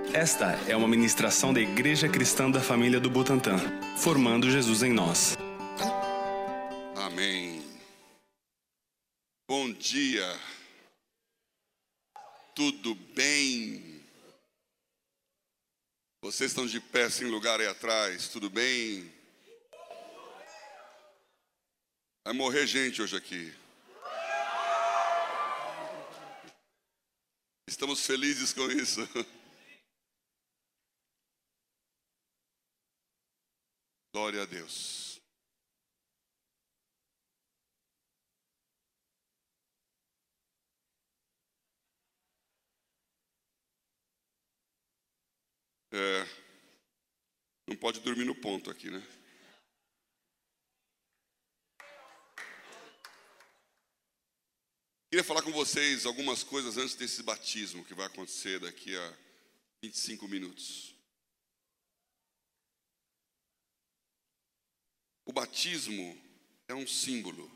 Esta é uma ministração da Igreja Cristã da Família do Butantã, formando Jesus em nós. Amém. Bom dia. Tudo bem? Vocês estão de pé sem lugar aí atrás, tudo bem? Vai morrer gente hoje aqui. Estamos felizes com isso. Glória a Deus. Não pode dormir no ponto aqui, né? Queria falar com vocês algumas coisas antes desse batismo que vai acontecer daqui a 25 minutos. O batismo é um símbolo.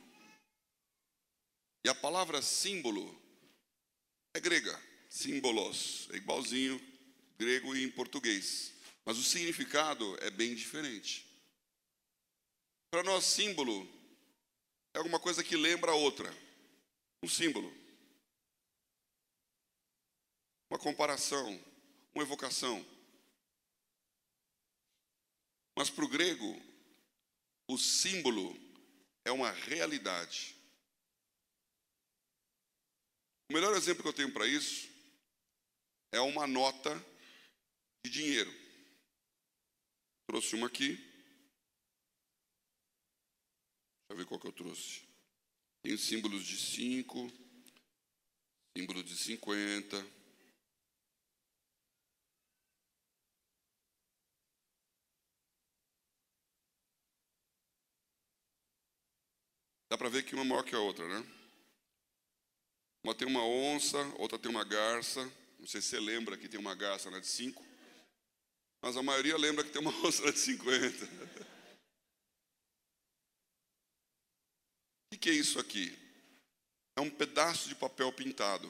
E a palavra símbolo é grega, símbolos, é igualzinho grego e em português. Mas o significado é bem diferente. Para nós, símbolo é alguma coisa que lembra a outra. Um símbolo. Uma comparação, uma evocação. Mas para o grego, o símbolo é uma realidade. O melhor exemplo que eu tenho para isso é uma nota de dinheiro. Trouxe uma aqui. Deixa eu ver qual que eu trouxe. Tem símbolos de 5, símbolo de 50. Dá para ver que uma é maior que a outra, né? Uma tem uma onça, outra tem uma garça. Não sei se você lembra que tem uma garça na de 5. Mas a maioria lembra que tem uma onça na de 50. O que é isso aqui? É um pedaço de papel pintado.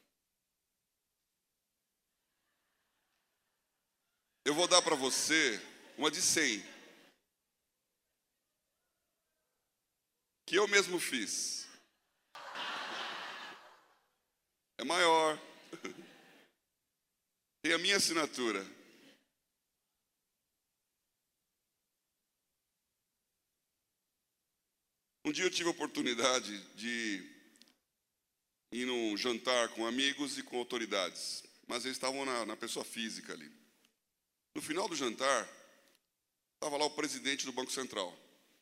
Eu vou dar para você uma de 100. Que eu mesmo fiz. É maior. Tem a minha assinatura. Um dia eu tive a oportunidade de ir num jantar com amigos e com autoridades, mas eles estavam na pessoa física ali. No final do jantar, estava lá o presidente do Banco Central.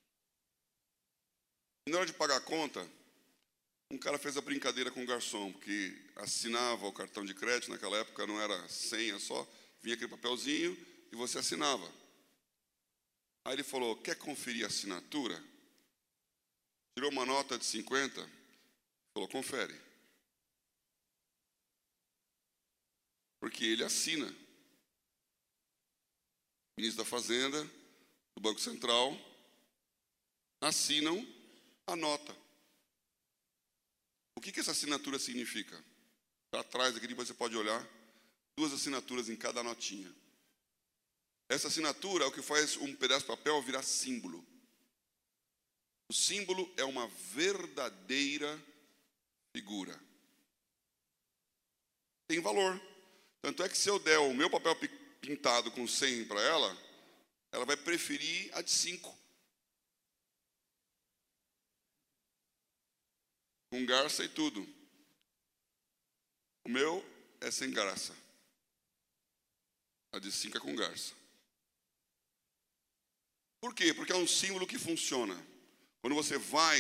E na hora de pagar a conta, um cara fez a brincadeira com o garçom, porque assinava o cartão de crédito, naquela época não era senha só, vinha aquele papelzinho e você assinava. Aí ele falou, quer conferir a assinatura? Tirou uma nota de 50, falou, confere. Porque ele assina. O ministro da Fazenda, do Banco Central, assinam a nota. O que essa assinatura significa? Para trás aqui depois você pode olhar, 2 assinaturas em cada notinha. Essa assinatura é o que faz um pedaço de papel virar símbolo. O símbolo é uma verdadeira figura. Tem valor. Tanto é que se eu der o meu papel pintado com 100 para ela, ela vai preferir a de 5. Com garça e tudo. O meu é sem garça. A de 5 é com garça. Por quê? Porque é um símbolo que funciona. Quando você vai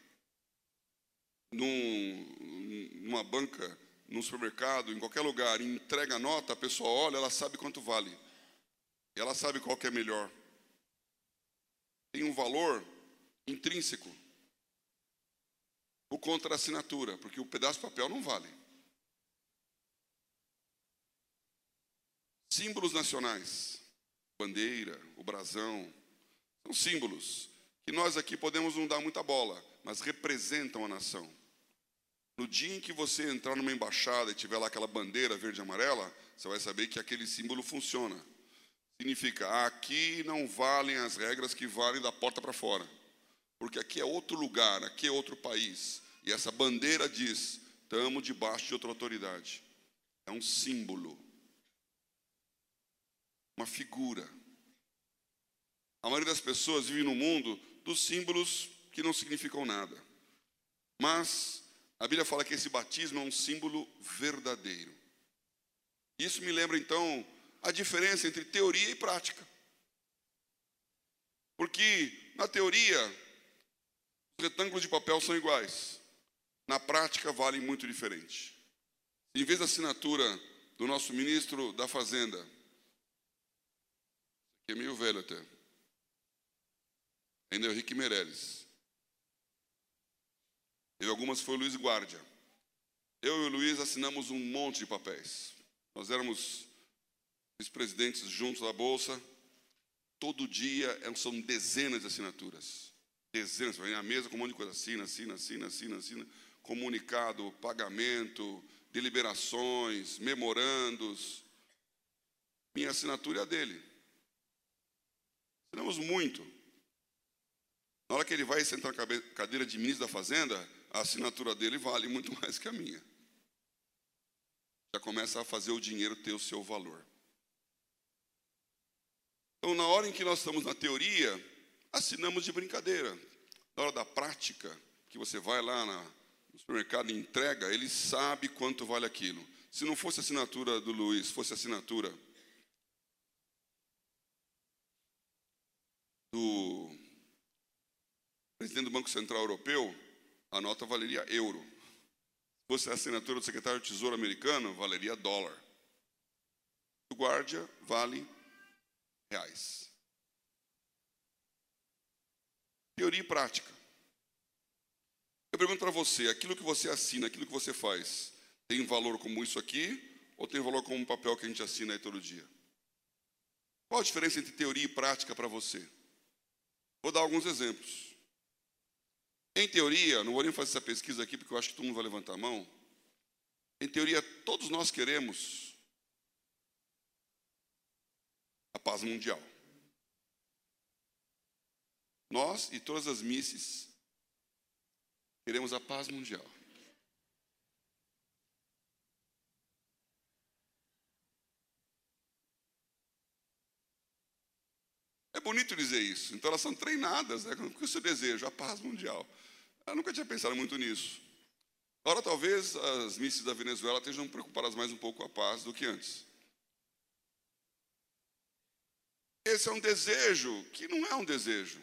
numa banca, num supermercado, em qualquer lugar, e entrega a nota, a pessoa olha, ela sabe quanto vale. E ela sabe qual que é melhor. Tem um valor intrínseco. Por conta da assinatura, porque o pedaço de papel não vale. Símbolos nacionais, bandeira, o brasão, são símbolos que nós aqui podemos não dar muita bola, mas representam a nação. No dia em que você entrar numa embaixada e tiver lá aquela bandeira verde e amarela, você vai saber que aquele símbolo funciona. Significa, aqui não valem as regras que valem da porta para fora. Porque aqui é outro lugar, aqui é outro país. E essa bandeira diz, estamos debaixo de outra autoridade. É um símbolo. Uma figura. A maioria das pessoas vive no mundo dos símbolos que não significam nada. Mas a Bíblia fala que esse batismo é um símbolo verdadeiro. Isso me lembra, então, a diferença entre teoria e prática. Porque, na teoria, os retângulos de papel são iguais. Na prática, valem muito diferente. Em vez da assinatura do nosso ministro da Fazenda, que é meio velho até, ainda é o Henrique Meirelles. Teve algumas que foi o Luiz Guardia. Eu e o Luiz assinamos um monte de papéis. Nós éramos vice-presidentes juntos da Bolsa. Todo dia são dezenas de assinaturas. Dezenas. Vai na mesa com um monte de coisa. Assina. Comunicado, pagamento, deliberações, memorandos. Minha assinatura é a dele. Assinamos muito. Na hora que ele vai sentar na cadeira de ministro da Fazenda, a assinatura dele vale muito mais que a minha. Já começa a fazer o dinheiro ter o seu valor. Então, na hora em que nós estamos na teoria, assinamos de brincadeira. Na hora da prática, que você vai lá no supermercado e entrega, ele sabe quanto vale aquilo. Se não fosse a assinatura do Luiz, fosse a assinatura do presidente do Banco Central Europeu, a nota valeria euro. Se fosse a assinatura do secretário do Tesouro americano, valeria dólar. O guardia vale reais. Teoria e prática. Eu pergunto para você, aquilo que você assina, aquilo que você faz, tem valor como isso aqui, ou tem valor como um papel que a gente assina aí todo dia? Qual a diferença entre teoria e prática para você? Vou dar alguns exemplos. Em teoria, não vou nem fazer essa pesquisa aqui, porque eu acho que todo mundo vai levantar a mão. Em teoria, todos nós queremos a paz mundial. Nós e todas as misses queremos a paz mundial. É bonito dizer isso. Então elas são treinadas, né? Com o seu desejo, a paz mundial. Eu nunca tinha pensado muito nisso. Agora talvez as misses da Venezuela estejam preocupadas mais um pouco com a paz do que antes. Esse é um desejo que não é um desejo.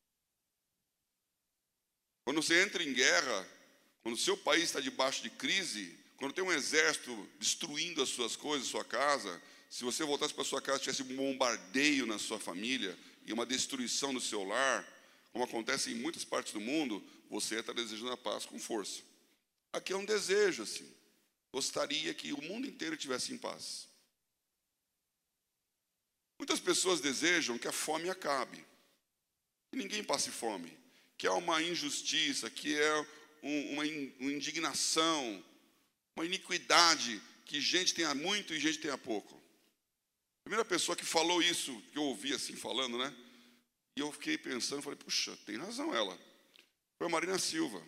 Quando você entra em guerra, quando o seu país está debaixo de crise, quando tem um exército destruindo as suas coisas, sua casa, se você voltasse para sua casa e tivesse um bombardeio na sua família e uma destruição no seu lar, como acontece em muitas partes do mundo, você está desejando a paz com força. Aqui é um desejo, assim. Gostaria que o mundo inteiro estivesse em paz. Muitas pessoas desejam que a fome acabe, que ninguém passe fome, que é uma injustiça, que é uma indignação, uma iniquidade, que gente tenha muito e gente tenha pouco. A primeira pessoa que falou isso, que eu ouvi assim falando, né? E eu fiquei pensando, falei, puxa, tem razão ela. Foi a Marina Silva.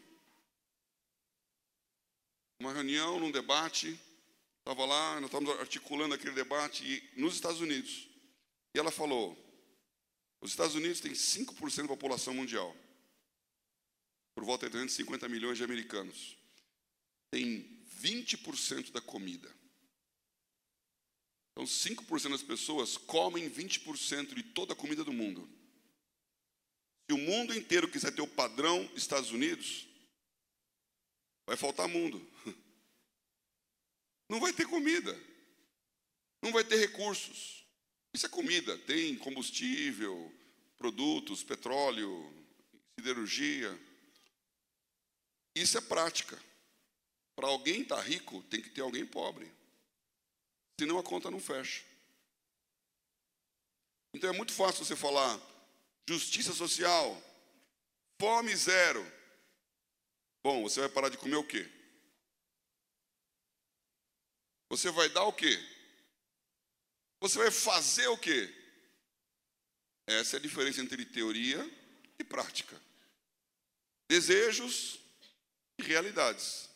Uma reunião, num debate, estava lá, nós estávamos articulando aquele debate nos Estados Unidos. E ela falou, os Estados Unidos têm 5% da população mundial. Por volta de 350 milhões de americanos. Tem 20% da comida. Então, 5% das pessoas comem 20% de toda a comida do mundo. Se o mundo inteiro quiser ter o padrão Estados Unidos, vai faltar mundo. Não vai ter comida. Não vai ter recursos. Isso é comida. Tem combustível, produtos, petróleo, siderurgia. Isso é prática. Para alguém estar rico, tem que ter alguém pobre. Senão a conta não fecha. Então é muito fácil você falar justiça social, fome zero. Bom, você vai parar de comer o quê? Você vai dar o quê? Você vai fazer o quê? Essa é a diferença entre teoria e prática. Desejos e realidades.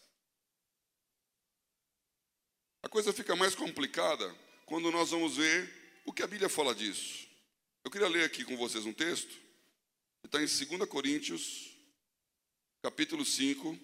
A coisa fica mais complicada quando nós vamos ver o que a Bíblia fala disso. Eu queria ler aqui com vocês um texto que está em 2 Coríntios, capítulo 5,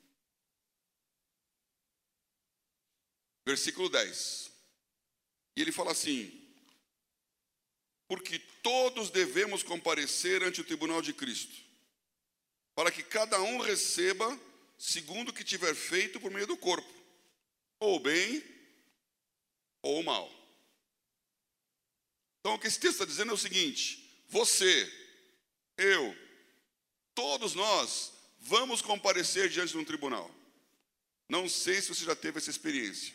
versículo 10. E ele fala assim: porque todos devemos comparecer ante o tribunal de Cristo, para que cada um receba segundo o que tiver feito por meio do corpo, ou bem ou mal. Então o que esse texto está dizendo é o seguinte: você, eu, todos nós vamos comparecer diante de um tribunal. Não sei se você já teve essa experiência.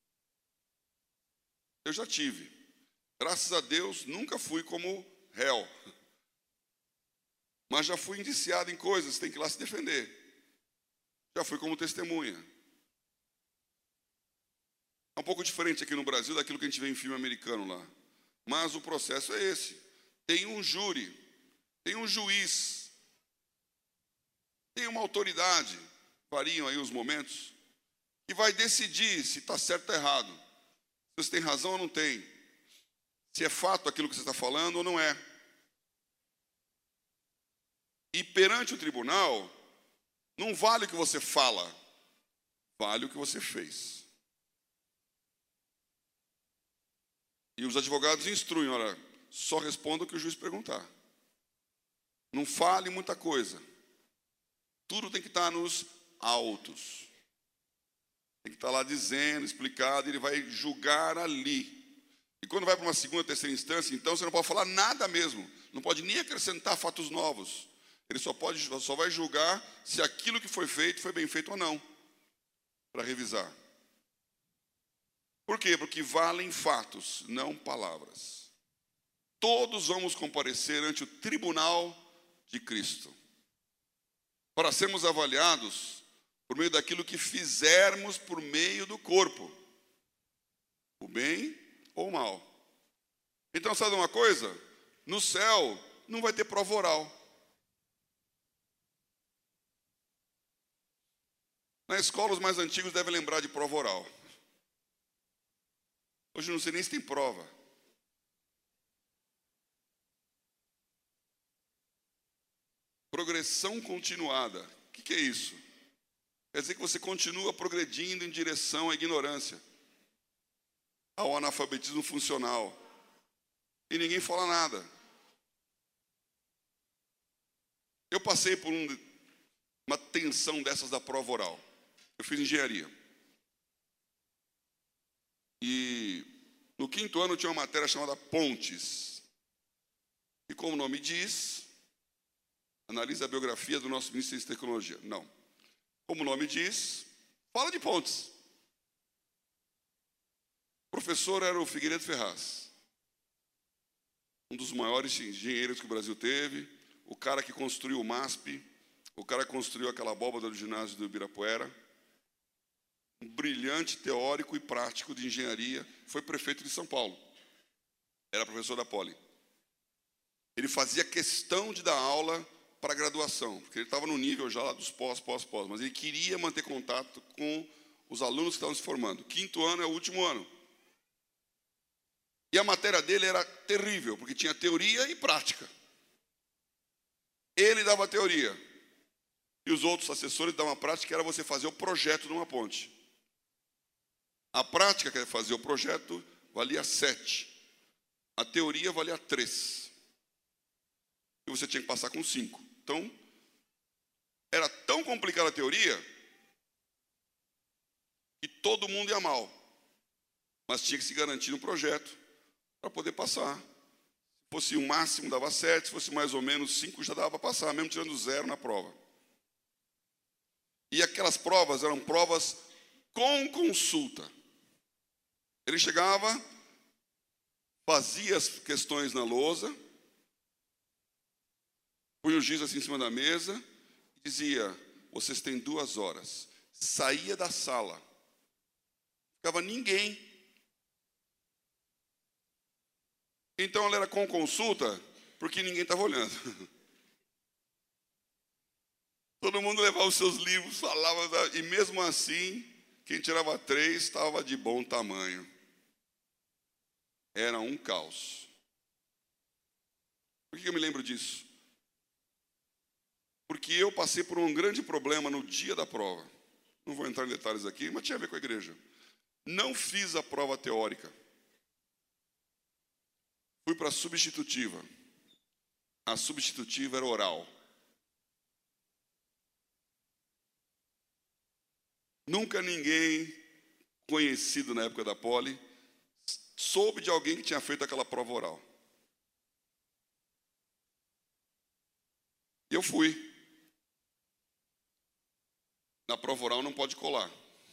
Eu já tive. Graças a Deus, nunca fui como réu. Mas já fui indiciado em coisas, tem que ir lá se defender. Já fui como testemunha. É um pouco diferente aqui no Brasil daquilo que a gente vê em filme americano lá. Mas o processo é esse. Tem um júri, tem um juiz, tem uma autoridade, variam aí os momentos, que vai decidir se está certo ou errado. Se você tem razão ou não tem. Se é fato aquilo que você está falando ou não é. E perante o tribunal, não vale o que você fala, vale o que você fez. E os advogados instruem: olha, só responda o que o juiz perguntar. Não fale muita coisa. Tudo tem que estar nos autos. Tem que estar lá dizendo, explicado, e ele vai julgar ali. E quando vai para uma segunda, terceira instância, então você não pode falar nada mesmo. Não pode nem acrescentar fatos novos. Ele só vai julgar se aquilo que foi feito foi bem feito ou não. Para revisar. Por quê? Porque valem fatos, não palavras. Todos vamos comparecer ante o tribunal de Cristo, para sermos avaliados por meio daquilo que fizermos por meio do corpo, o bem ou o mal. Então, sabe uma coisa? No céu não vai ter prova oral. Na escola, os mais antigos devem lembrar de prova oral. Hoje não sei nem se tem prova. Progressão continuada. O que é isso? Quer dizer que você continua progredindo em direção à ignorância, ao analfabetismo funcional. E ninguém fala nada. Eu passei por uma tensão dessas da prova oral. Eu fiz engenharia. E no 5º ano tinha uma matéria chamada Pontes. E como o nome diz, analisa a biografia do nosso ministro de tecnologia. Não. Como o nome diz, fala de pontes. O professor era o Figueiredo Ferraz, um dos maiores engenheiros que o Brasil teve, o cara que construiu o MASP, o cara que construiu aquela abóbada do ginásio do Ibirapuera, um brilhante teórico e prático de engenharia, foi prefeito de São Paulo, era professor da Poli. Ele fazia questão de dar aula para a graduação, porque ele estava no nível já lá dos pós, mas ele queria manter contato com os alunos que estavam se formando. 5º ano é o último ano. E a matéria dele era terrível, porque tinha teoria e prática. Ele dava teoria, e os outros assessores davam a prática, que era você fazer o projeto de uma ponte. A prática, que era fazer o projeto, valia 7. A teoria valia 3. E você tinha que passar com 5. Então, era tão complicada a teoria que todo mundo ia mal. Mas tinha que se garantir no projeto para poder passar. Se fosse o máximo, dava 7. Se fosse mais ou menos 5, já dava para passar, mesmo tirando 0 na prova. E aquelas provas eram provas com consulta. Ele chegava, fazia as questões na lousa, punha o giz assim em cima da mesa e dizia: vocês têm 2 horas. Saía da sala, Ficava ninguém. Então ela era com consulta, porque ninguém estava olhando. Todo mundo levava os seus livros, falava, e mesmo assim, quem tirava 3 estava de bom tamanho. Era um caos. Por que eu me lembro disso? Porque eu passei por um grande problema no dia da prova. Não vou entrar em detalhes aqui, mas tinha a ver com a igreja. Não fiz a prova teórica. Fui para a substitutiva. A substitutiva era oral. Nunca ninguém conhecido na época da Poli soube de alguém que tinha feito aquela prova oral. E eu fui. Na prova oral não pode colar.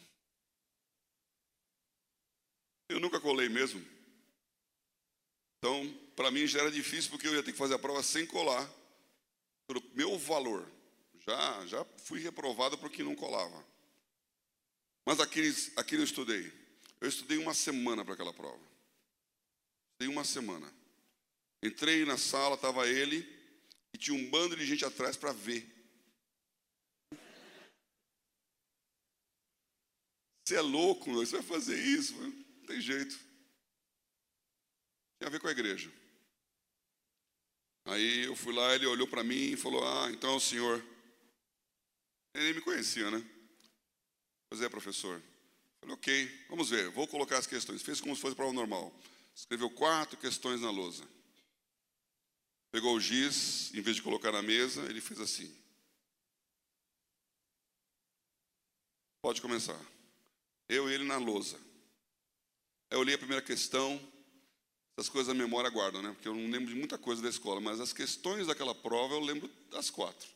Eu nunca colei mesmo. Então, para mim já era difícil, porque eu ia ter que fazer a prova sem colar, pelo meu valor. Já fui reprovado porque não colava. Mas aquele eu estudei. Eu estudei 1 semana para aquela prova. Estudei 1 semana. Entrei na sala, estava ele, e tinha um bando de gente atrás para ver. Você é louco, você vai fazer isso? Não tem jeito. Tinha a ver com a igreja. Aí eu fui lá, ele olhou para mim e falou, então é o senhor. Ele nem me conhecia, né? Pois é, professor. Falei, ok, vamos ver, vou colocar as questões. Fez como se fosse prova normal. Escreveu 4 questões na lousa. Pegou o giz, em vez de colocar na mesa, ele fez assim. Pode começar. Eu e ele na lousa. Aí eu olhei a primeira questão. Essas coisas a memória guardam, né? Porque eu não lembro de muita coisa da escola, mas as questões daquela prova eu lembro das 4.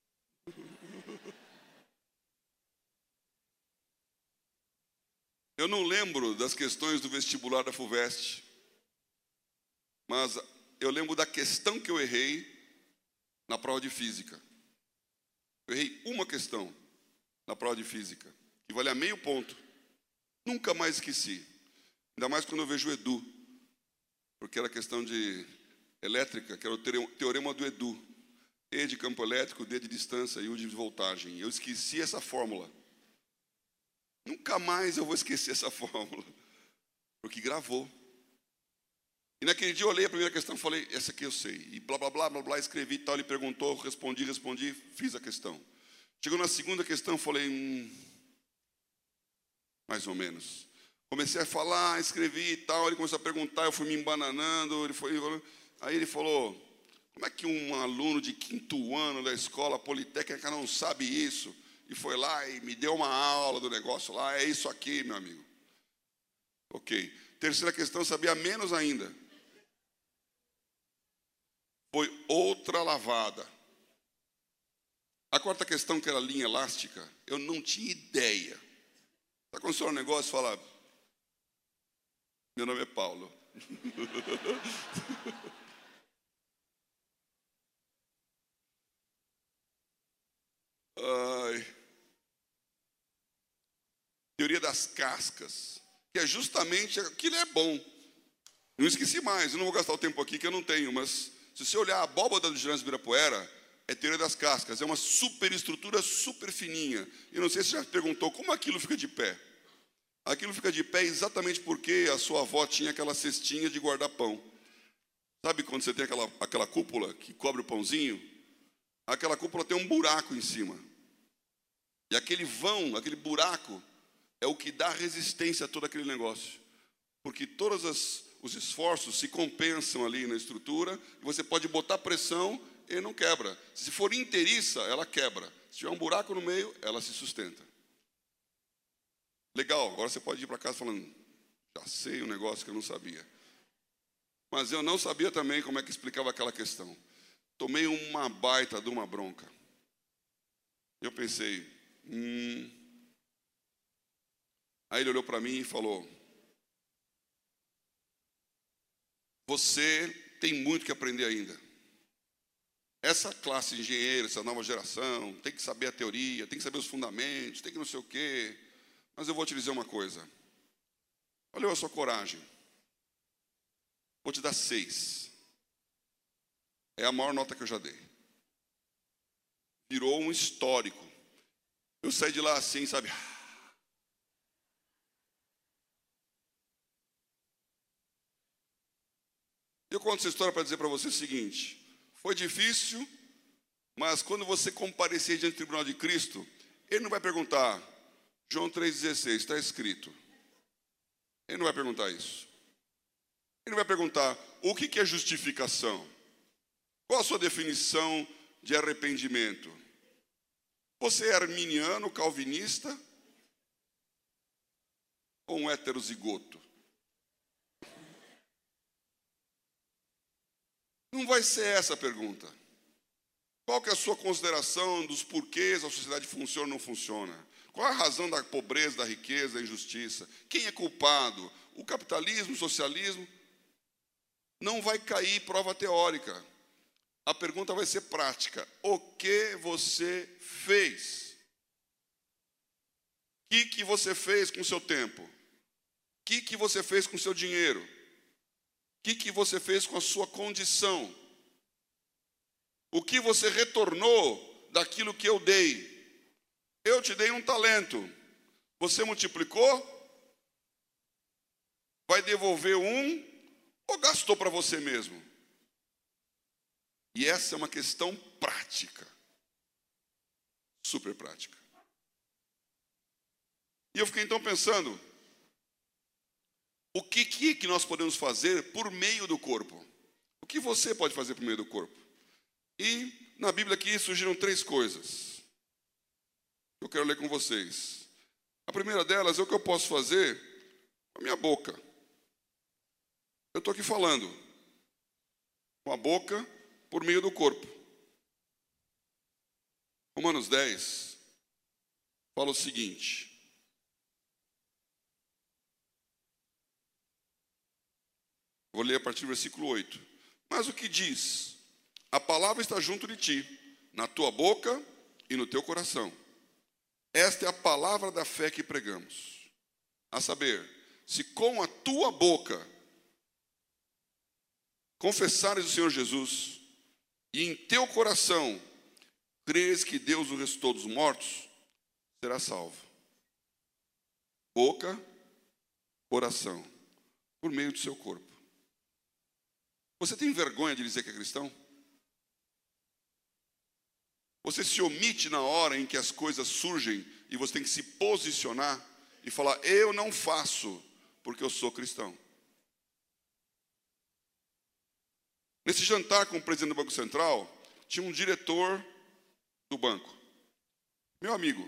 Eu não lembro das questões do vestibular da FUVEST, mas eu lembro da questão que eu errei na prova de física. Eu errei uma questão na prova de física, que valia meio ponto. Nunca mais esqueci. Ainda mais quando eu vejo o Edu, porque era questão de elétrica, que era o teorema do Edu. E de campo elétrico, D de distância e U de voltagem. Eu esqueci essa fórmula. Nunca mais eu vou esquecer essa fórmula, porque gravou. E naquele dia eu olhei a primeira questão e falei, essa aqui eu sei. E blá, blá, blá, blá, blá, escrevi e tal, ele perguntou, respondi, fiz a questão. Chegou na segunda questão, falei, mais ou menos. Comecei a falar, escrevi e tal, ele começou a perguntar, eu fui me embananando, aí ele falou, como é que um aluno de 5º ano da escola politécnica não sabe isso? E foi lá e me deu uma aula do negócio lá, é isso aqui, meu amigo. Ok. Terceira questão, sabia menos ainda. Foi outra lavada. A quarta questão, que era linha elástica, eu não tinha ideia. Sabe quando você olha um negócio e fala, meu nome é Paulo. Teoria das cascas, que é justamente aquilo é bom. Não esqueci mais, eu não vou gastar o tempo aqui que eu não tenho, mas se você olhar a abóbada do Girão de Ibirapuera, é teoria das cascas, é uma superestrutura super fininha. E não sei se você já perguntou como aquilo fica de pé. Aquilo fica de pé exatamente porque a sua avó tinha aquela cestinha de guardar pão. Sabe quando você tem aquela cúpula que cobre o pãozinho? Aquela cúpula tem um buraco em cima. E aquele vão, aquele buraco, é o que dá resistência a todo aquele negócio. Porque todos os esforços se compensam ali na estrutura, e você pode botar pressão e não quebra. Se for inteiriça, ela quebra. Se tiver um buraco no meio, ela se sustenta. Legal, agora você pode ir para casa falando, já sei um negócio que eu não sabia. Mas eu não sabia também como é que explicava aquela questão. Tomei uma baita de uma bronca. Eu pensei, Aí ele olhou para mim e falou, você tem muito que aprender ainda. Essa classe de engenheiro, essa nova geração, tem que saber a teoria, tem que saber os fundamentos, tem que não sei o quê. Mas eu vou te dizer uma coisa. Olha a sua coragem. Vou te dar 6. É a maior nota que eu já dei. Virou um histórico. Eu saí de lá assim, sabe? Eu conto essa história para dizer para você o seguinte: foi difícil, mas quando você comparecer diante do tribunal de Cristo, ele não vai perguntar, João 3,16, está escrito. Ele não vai perguntar isso. Ele vai perguntar, o que é justificação? Qual a sua definição de arrependimento? Você é arminiano, calvinista ou um heterozigoto? Não vai ser essa a pergunta. Qual que é a sua consideração dos porquês a sociedade funciona ou não funciona? Qual a razão da pobreza, da riqueza, da injustiça? Quem é culpado? O capitalismo, o socialismo? Não vai cair prova teórica. A pergunta vai ser prática. O que você fez? O que você fez com o seu tempo? O que você fez com o seu dinheiro? O que você fez com a sua condição? O que você retornou daquilo que eu dei? Eu te dei um talento. Você multiplicou? Vai devolver um ou gastou para você mesmo? E essa é uma questão prática. Super prática. E eu fiquei então pensando, o que nós podemos fazer por meio do corpo? O que você pode fazer por meio do corpo? E na Bíblia aqui surgiram 3 coisas que eu quero ler com vocês. A primeira delas é o que eu posso fazer com a minha boca. Eu estou aqui falando com a boca por meio do corpo. Romanos 10 fala o seguinte: vou ler a partir do versículo 8. Mas o que diz? A palavra está junto de ti, na tua boca e no teu coração. Esta é a palavra da fé que pregamos. A saber, se com a tua boca confessares o Senhor Jesus e em teu coração creres que Deus o ressuscitou dos mortos, será salvo. Boca, coração, por meio do seu corpo. Você tem vergonha de dizer que é cristão? Você se omite na hora em que as coisas surgem e você tem que se posicionar e falar, eu não faço porque eu sou cristão. Nesse jantar com o presidente do Banco Central, tinha um diretor do banco. Meu amigo.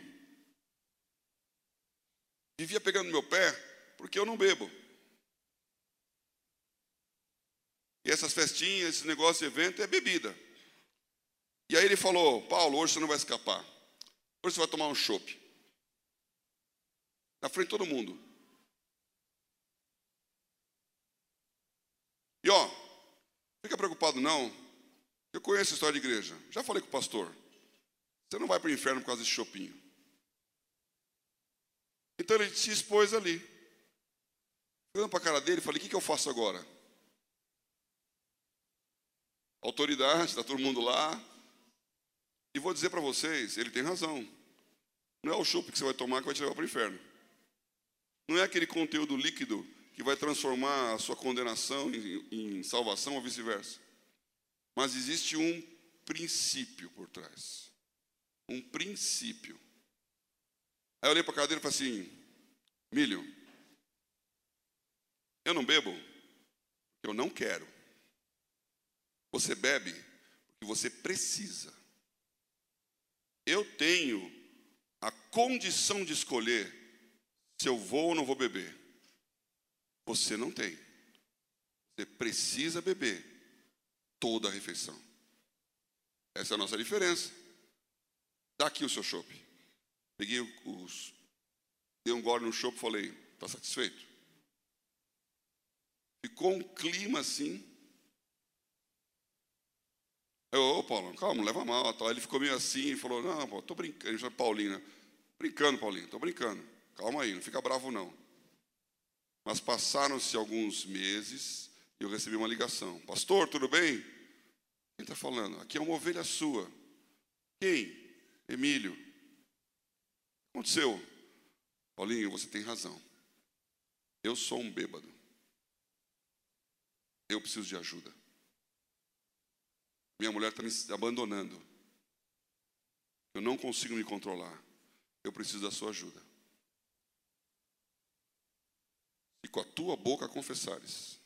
Vivia pegando no meu pé porque eu não bebo. E essas festinhas, esse negócio de evento é bebida. E aí ele falou, Paulo, hoje você não vai escapar. Hoje você vai tomar um chopp. Na frente de todo mundo. E ó, fica preocupado não. Eu conheço a história de igreja. Já falei com o pastor. Você não vai para o inferno por causa desse choppinho. Então ele se expôs ali. Olhando para a cara dele, falei, o que eu faço agora? Autoridade, está todo mundo lá. E vou dizer para vocês, ele tem razão. Não é o chopp que você vai tomar que vai te levar para o inferno. Não é aquele conteúdo líquido que vai transformar a sua condenação em salvação ou vice-versa. Mas existe um princípio por trás. Um princípio. Aí eu olhei para a cadeira e falei assim, Milho, eu não bebo porque eu não quero. Você bebe porque você precisa. Eu tenho a condição de escolher se eu vou ou não vou beber. Você não tem. Você precisa beber toda a refeição. Essa é a nossa diferença. Dá aqui o seu chopp. Peguei dei um gole no chopp e falei, está satisfeito? Ficou um clima assim. Ô Paulo, calma, não leva mal. Tá? Ele ficou meio assim e falou, não, pô, tô brincando. Ele chama Paulinho, né? Brincando, Paulinho, tô brincando. Calma aí, não fica bravo não. Mas passaram-se alguns meses e eu recebi uma ligação. Pastor, tudo bem? Quem está falando? Aqui é uma ovelha sua. Quem? Emílio. O que aconteceu? Paulinho, você tem razão. Eu sou um bêbado. Eu preciso de ajuda. Minha mulher está me abandonando. Eu não consigo me controlar. Eu preciso da sua ajuda. E com a tua boca confessares.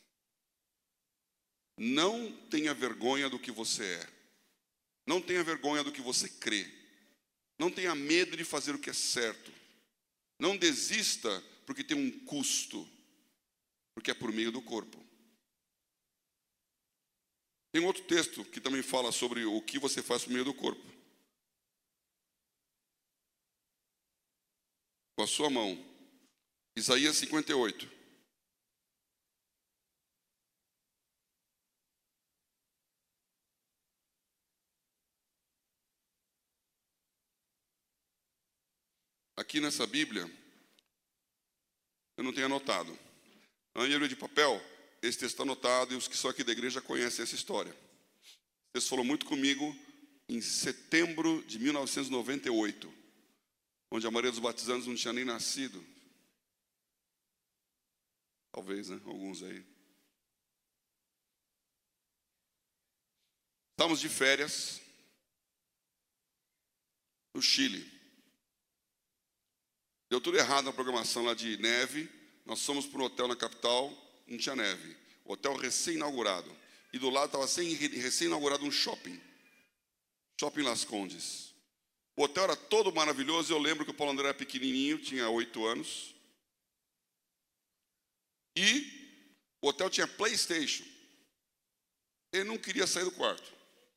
Não tenha vergonha do que você é. Não tenha vergonha do que você crê. Não tenha medo de fazer o que é certo. Não desista porque tem um custo. Porque é por meio do corpo. Tem outro texto que também fala sobre o que você faz por meio do corpo. Com a sua mão. Isaías 58. Aqui nessa Bíblia, eu não tenho anotado. Na minha Bíblia de papel, esse texto está anotado e os que são aqui da igreja conhecem essa história. Esse texto falou muito comigo em setembro de 1998, onde a maioria dos batizandos não tinha nem nascido. Talvez, né? Alguns aí. Estávamos de férias no Chile. Deu tudo errado na programação lá de neve. Nós fomos para um hotel na capital, não tinha neve. Hotel recém-inaugurado. E do lado estava recém-inaugurado um shopping. Shopping Las Condes. O hotel era todo maravilhoso. Eu lembro que o Paulo André era pequenininho, tinha 8 anos. E o hotel tinha PlayStation. Ele não queria sair do quarto.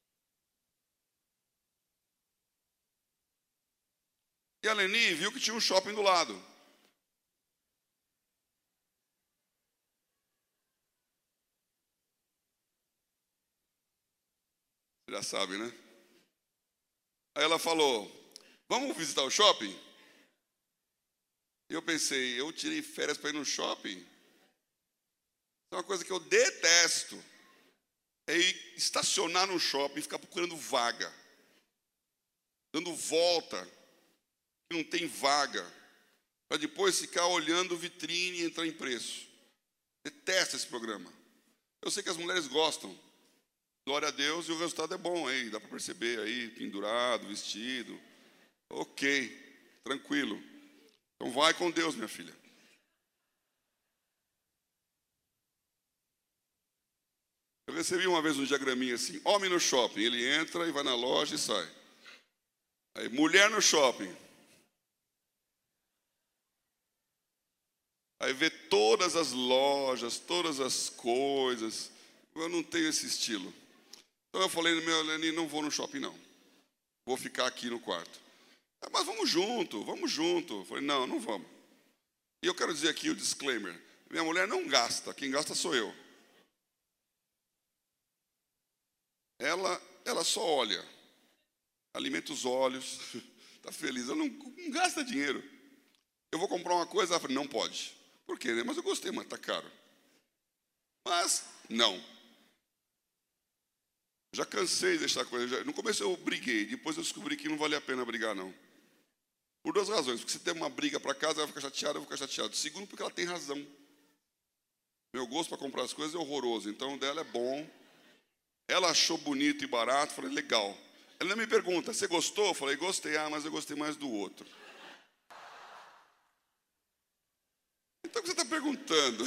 E a Leni viu que tinha um shopping do lado. Você já sabe, né? Aí ela falou, vamos visitar o shopping? E eu pensei, eu tirei férias para ir no shopping? É uma coisa que eu detesto. É ir estacionar no shopping e ficar procurando vaga. Dando volta. Que não tem vaga. Para depois ficar olhando vitrine e entrar em preço. Detesto esse programa. Eu sei que as mulheres gostam. Glória a Deus, e o resultado é bom aí, dá para perceber aí, pendurado, vestido. Ok, tranquilo. Então vai com Deus, minha filha. Eu recebi uma vez um diagraminha assim, homem no shopping, ele entra e vai na loja e sai. Aí, mulher no shopping. Aí vê todas as lojas, todas as coisas. Eu não tenho esse estilo. Então eu falei, meu Leni, não vou no shopping não. Vou ficar aqui no quarto. Mas vamos junto, vamos junto. Eu falei, não, não vamos. E eu quero dizer aqui o disclaimer. Minha mulher não gasta, quem gasta sou eu. Ela só olha. Alimenta os olhos. Está feliz, ela não gasta dinheiro. Eu vou comprar uma coisa, ela fala, não pode. Por quê? Mas eu gostei, mas está caro. Mas, não. Já cansei de deixar coisa. No começo eu briguei, depois eu descobri que não valia a pena brigar, não. Por 2 razões. Porque se tem uma briga para casa, ela vai ficar chateada, eu vou ficar chateado. Segundo, porque ela tem razão. Meu gosto para comprar as coisas é horroroso. Então, o dela é bom. Ela achou bonito e barato, falei, legal. Ela me pergunta, você gostou? Eu falei, gostei. Ah, mas eu gostei mais do outro. Então, o que você está perguntando?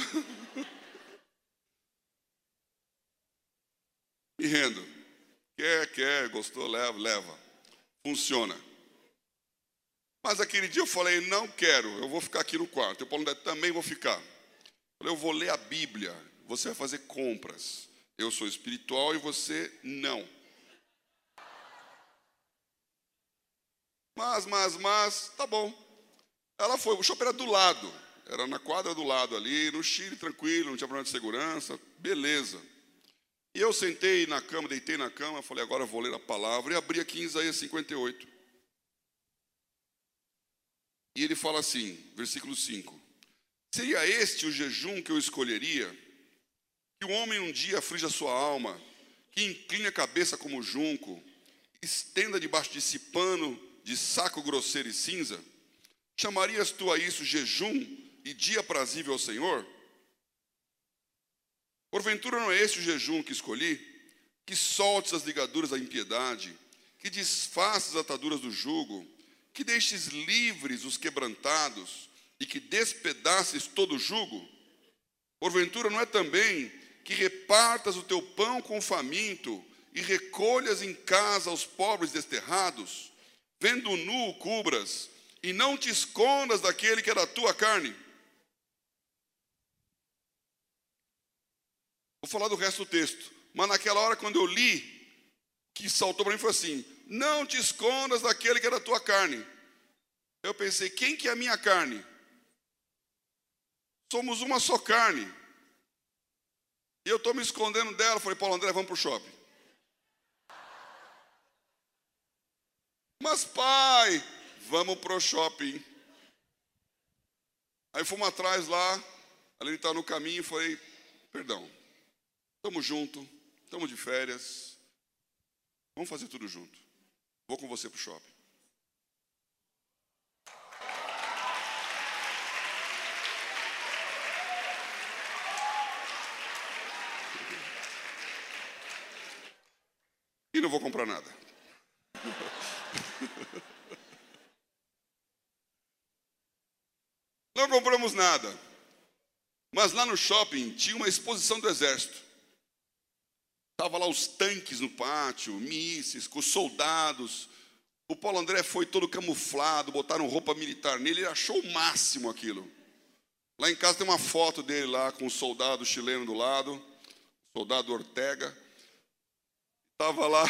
Me rendo. Quer, gostou, leva. Funciona. Mas aquele dia eu falei, não quero, eu vou ficar aqui no quarto. Eu falei, também vou ficar. Eu falei, eu vou ler a Bíblia, você vai fazer compras. Eu sou espiritual e você não. Mas, tá bom. Ela foi, o shopping era do lado. Era na quadra do lado ali, no Chile, tranquilo, não tinha problema de segurança. Beleza. E eu sentei na cama, deitei na cama, falei, agora eu vou ler a palavra. E abri aqui em Isaías 58. E ele fala assim, versículo 5. Seria este o jejum que eu escolheria? Que o homem um dia aflige a sua alma, que incline a cabeça como junco, estenda debaixo de si pano de saco grosseiro e cinza? Chamarias tu a isso jejum e dia aprazível ao Senhor? Porventura não é esse o jejum que escolhi? Que soltes as ligaduras da impiedade, que desfaças as ataduras do jugo, que deixes livres os quebrantados e que despedaces todo o jugo? Porventura não é também que repartas o teu pão com o faminto e recolhas em casa os pobres desterrados, vendo nu o cubras e não te escondas daquele que é da tua carne? Vou falar do resto do texto, mas naquela hora quando eu li, o que saltou para mim foi assim: não te escondas daquele que é da tua carne. Eu pensei, quem que é a minha carne? Somos uma só carne. E eu estou me escondendo dela. Falei, Paulo André, vamos para o shopping. Mas pai, vamos para o shopping. Aí fomos atrás lá, ele está no caminho, falei, perdão, estamos juntos, estamos de férias, vamos fazer tudo junto. Vou com você para o shopping. E não vou comprar nada. Não compramos nada. Mas lá no shopping tinha uma exposição do exército. Estavam lá os tanques no pátio, mísseis, com os soldados. O Paulo André foi todo camuflado, botaram roupa militar nele, ele achou o máximo aquilo. Lá em casa tem uma foto dele lá com um soldado chileno do lado, soldado Ortega. Estava lá,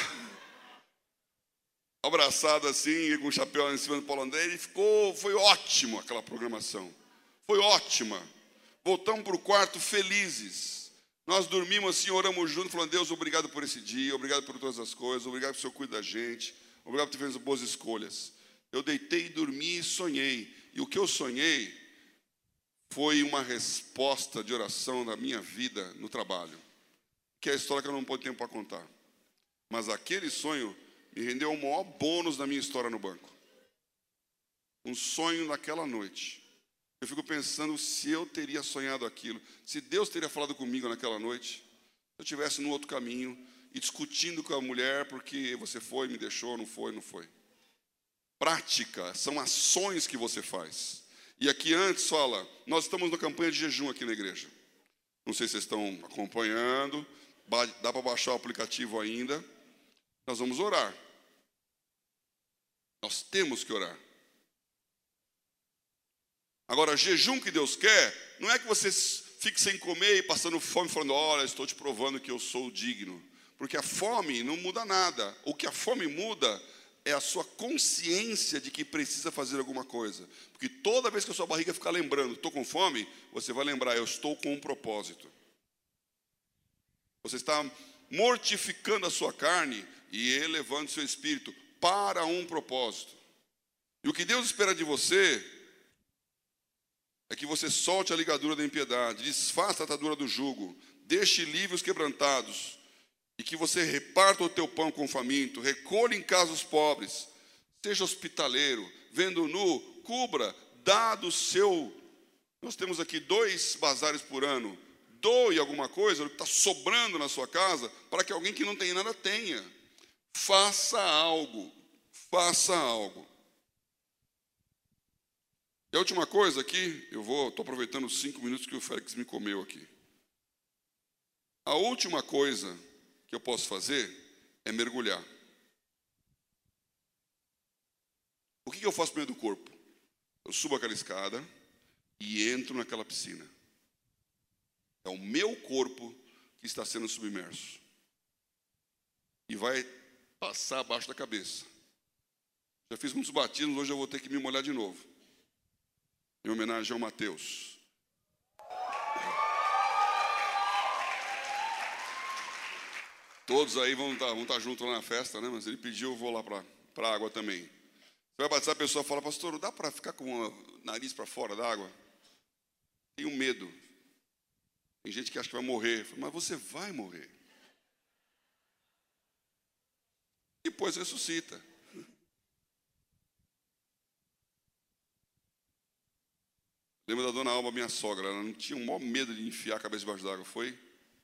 abraçado assim, com o chapéu em cima do Paulo André. Ele foi ótimo aquela programação. Foi ótima. Voltamos para o quarto felizes. Nós dormimos assim, oramos juntos, falando, Deus, obrigado por esse dia, obrigado por todas as coisas, obrigado por o Senhor cuidar da gente, obrigado por ter feito boas escolhas. Eu deitei, dormi e sonhei. E o que eu sonhei foi uma resposta de oração da minha vida no trabalho, que é a história que eu não tenho tempo para contar. Mas aquele sonho me rendeu o maior bônus da minha história no banco. Um sonho naquela noite. Eu fico pensando se eu teria sonhado aquilo, se Deus teria falado comigo naquela noite, se eu estivesse no outro caminho e discutindo com a mulher porque você foi, me deixou, não foi, não foi. Prática, são ações que você faz. E aqui antes fala, nós estamos na campanha de jejum aqui na igreja. Não sei se vocês estão acompanhando, dá para baixar o aplicativo ainda. Nós vamos orar. Nós temos que orar. Agora, jejum que Deus quer, não é que você fique sem comer e passando fome, falando, olha, estou te provando que eu sou digno. Porque a fome não muda nada. O que a fome muda é a sua consciência de que precisa fazer alguma coisa. Porque toda vez que a sua barriga ficar lembrando, estou com fome, você vai lembrar, eu estou com um propósito. Você está mortificando a sua carne e elevando seu espírito para um propósito. E o que Deus espera de você é que você solte a ligadura da impiedade, desfaça a atadura do jugo, deixe livre os quebrantados, e que você reparta o teu pão com o faminto, recolha em casa os pobres, seja hospitaleiro, vendo nu, cubra, dá do seu. Nós temos aqui 2 bazares por ano. Doe alguma coisa, o que está sobrando na sua casa, para que alguém que não tem nada tenha. Faça algo. Faça algo. E a última coisa aqui, estou aproveitando os 5 minutos que o Félix me comeu aqui. A última coisa que eu posso fazer é mergulhar. O que eu faço primeiro do corpo? Eu subo aquela escada e entro naquela piscina. É o meu corpo que está sendo submerso. E vai passar abaixo da cabeça. Já fiz muitos batismos, hoje eu vou ter que me molhar de novo. Em homenagem ao Mateus. Todos aí vão estar juntos lá na festa, né? Mas ele pediu, eu vou lá para a água também. Você vai batizar, a pessoa fala, pastor, dá para ficar com o nariz para fora da água? tenho medo. Tem gente que acha que vai morrer. Mas você vai morrer. Depois ressuscita. Lembra da dona Alba, minha sogra? Ela não tinha o maior medo de enfiar a cabeça debaixo d'água, foi?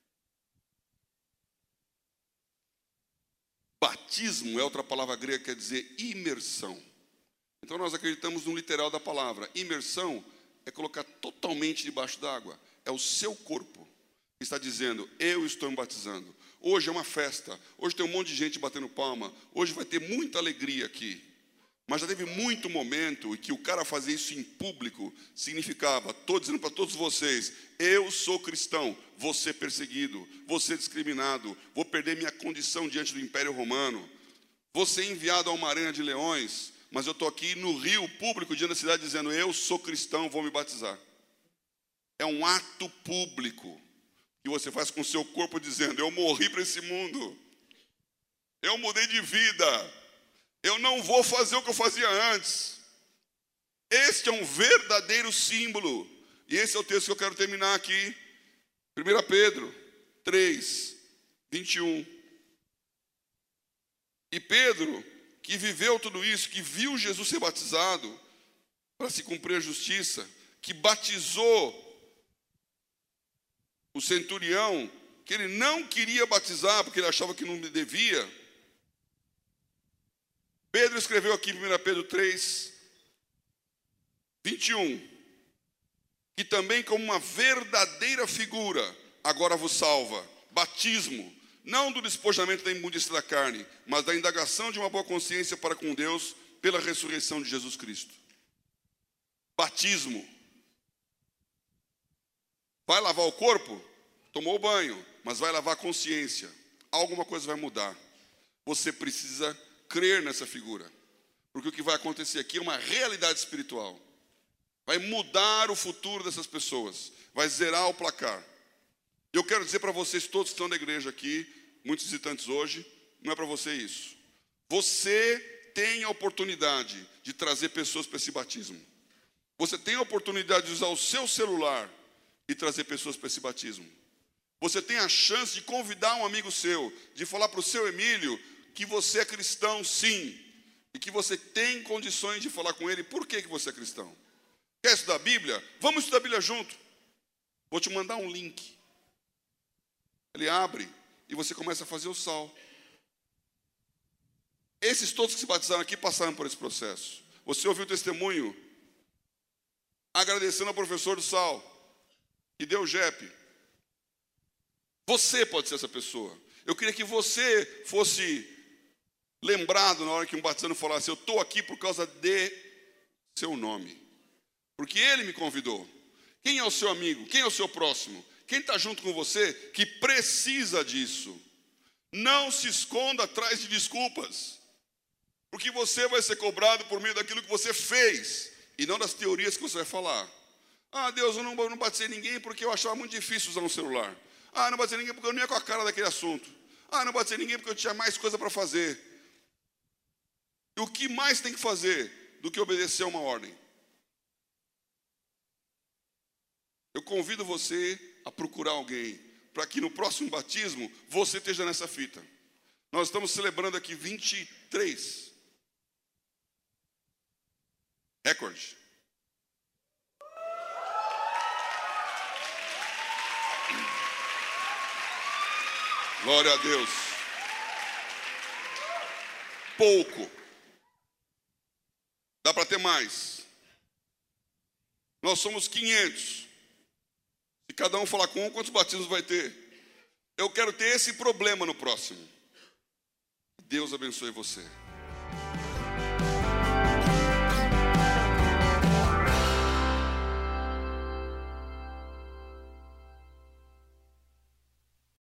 Batismo é outra palavra grega que quer dizer imersão. Então nós acreditamos no literal da palavra. Imersão é colocar totalmente debaixo d'água. É o seu corpo que está dizendo, eu estou me batizando. Hoje é uma festa. Hoje tem um monte de gente batendo palma. Hoje vai ter muita alegria aqui. Mas já teve muito momento em que o cara fazer isso em público significava, estou dizendo para todos vocês, eu sou cristão, vou ser perseguido, vou ser discriminado, vou perder minha condição diante do Império Romano, vou ser enviado a uma arena de leões, mas eu estou aqui no rio público diante da cidade dizendo, eu sou cristão, vou me batizar. É um ato público que você faz com o seu corpo dizendo, eu morri para esse mundo, eu mudei de vida. Eu não vou fazer o que eu fazia antes. Este é um verdadeiro símbolo. E esse é o texto que eu quero terminar aqui. 1 Pedro 3, 21. E Pedro, que viveu tudo isso, que viu Jesus ser batizado, para se cumprir a justiça, que batizou o centurião, que ele não queria batizar, porque ele achava que não devia. Pedro escreveu aqui em 1 Pedro 3, 21, que também como uma verdadeira figura agora vos salva, batismo, não do despojamento da imundícia da carne, mas da indagação de uma boa consciência para com Deus pela ressurreição de Jesus Cristo. Batismo. Vai lavar o corpo? Tomou banho, mas vai lavar a consciência. Alguma coisa vai mudar. Você precisa crer nessa figura, porque o que vai acontecer aqui é uma realidade espiritual, vai mudar o futuro dessas pessoas, vai zerar o placar. Eu quero dizer para vocês, todos que estão na igreja aqui, muitos visitantes hoje, não é para você isso, você tem a oportunidade de trazer pessoas para esse batismo, você tem a oportunidade de usar o seu celular e trazer pessoas para esse batismo, você tem a chance de convidar um amigo seu, de falar para o seu Emílio, que você é cristão, sim, e que você tem condições de falar com ele por que você é cristão. Quer estudar a Bíblia? Vamos estudar a Bíblia junto. Vou te mandar um link. Ele abre e você começa a fazer o sal. Esses todos que se batizaram aqui passaram por esse processo. Você ouviu o testemunho agradecendo ao professor do sal, que deu o JEP. Você pode ser essa pessoa. Eu queria que você fosse lembrado na hora que um batizando falasse, eu estou aqui por causa de seu nome. Porque ele me convidou. Quem é o seu amigo? Quem é o seu próximo? Quem está junto com você que precisa disso? Não se esconda atrás de desculpas. Porque você vai ser cobrado por meio daquilo que você fez. E não das teorias que você vai falar. Ah, Deus, eu não batizei ninguém porque eu achava muito difícil usar um celular. Ah, não batizei ninguém porque eu não ia com a cara daquele assunto. Ah, não batizei ninguém porque eu tinha mais coisa para fazer. E o que mais tem que fazer do que obedecer a uma ordem? Eu convido você a procurar alguém, para que no próximo batismo você esteja nessa fita. Nós estamos celebrando aqui 23. Recorde. Glória a Deus. Pouco. Dá para ter mais. Nós somos 500. Se cada um falar com um, quantos batismos vai ter? Eu quero ter esse problema no próximo. Deus abençoe você.